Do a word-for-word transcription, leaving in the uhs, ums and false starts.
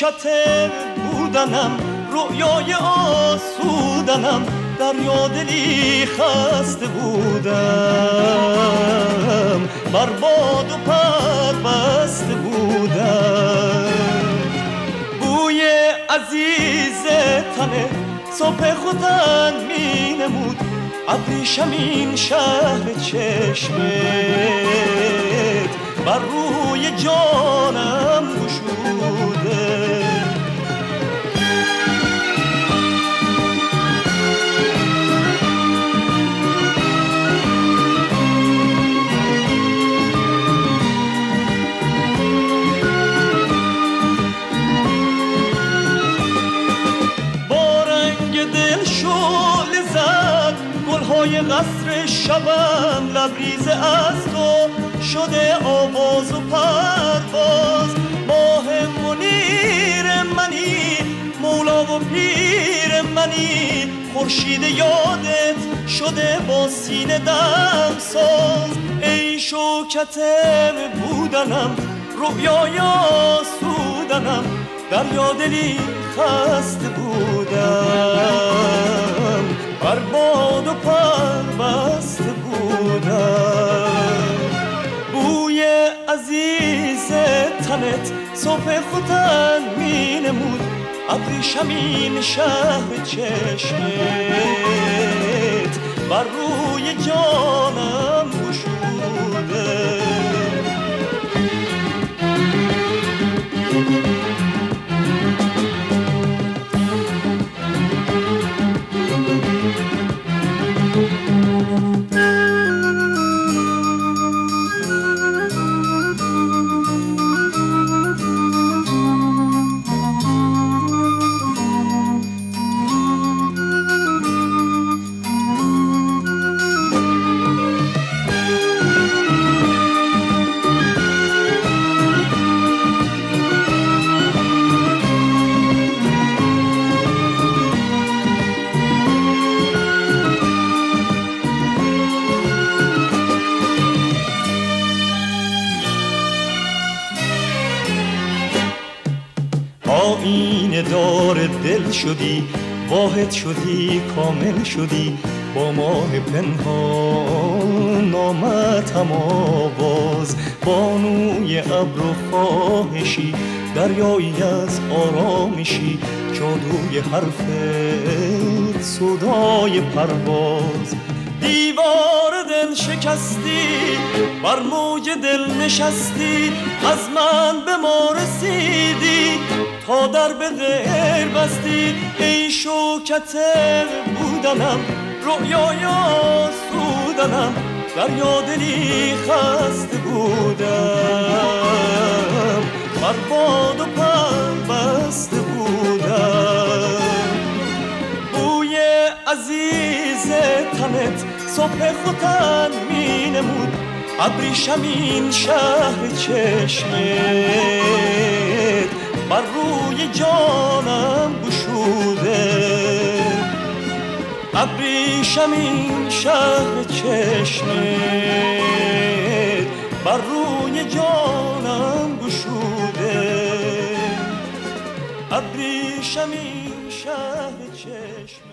شوکت بودنم، رویای آسودنم، دریا دلی خسته بودم، بر باد و پر بسته بودم. بوی عزیز تنه صبح خودن می نمود، ابریشم این شهر چشمت بر روی جانم گشوده. گلهای قصر شبم لبریز از تو شده آواز و پرواز. ماه منیر منی، مولا و پیر منی، خورشید یادت شده با سینه دم ساز. ای شوکت بودنم، رویای آسودنم، دریا دلی خسته بودم، بر باد و پر بسته بودم. بوی عزیز تنت صبح خودن می نمود، ابریشم این شهر چشمت بر روی جانم گشوده. آینه دار دل شدی، واحد شدی، کامل شدی، با ماه پنهان نامتم آواز. بانوی ابر و خواهشی، دریایی از آرامشی، جادوی حرفت صدای پرواز. دیوار دل شکستی، بر موج دل نشستی، از من به ما رسیدی، تا در به غیر بستی. ای شوکت بودنم، رویای آسودنم، دریا دلی خسته بودم، بر باد و پر بسته بودم. بوی عزیز تنت صبح خودن می نمود، ابریشم این شهر چشمت بر روی جانم گشوده. ابریشم این شهر چشمت بر روی جانم گشوده. ابریشم این شهر چشمت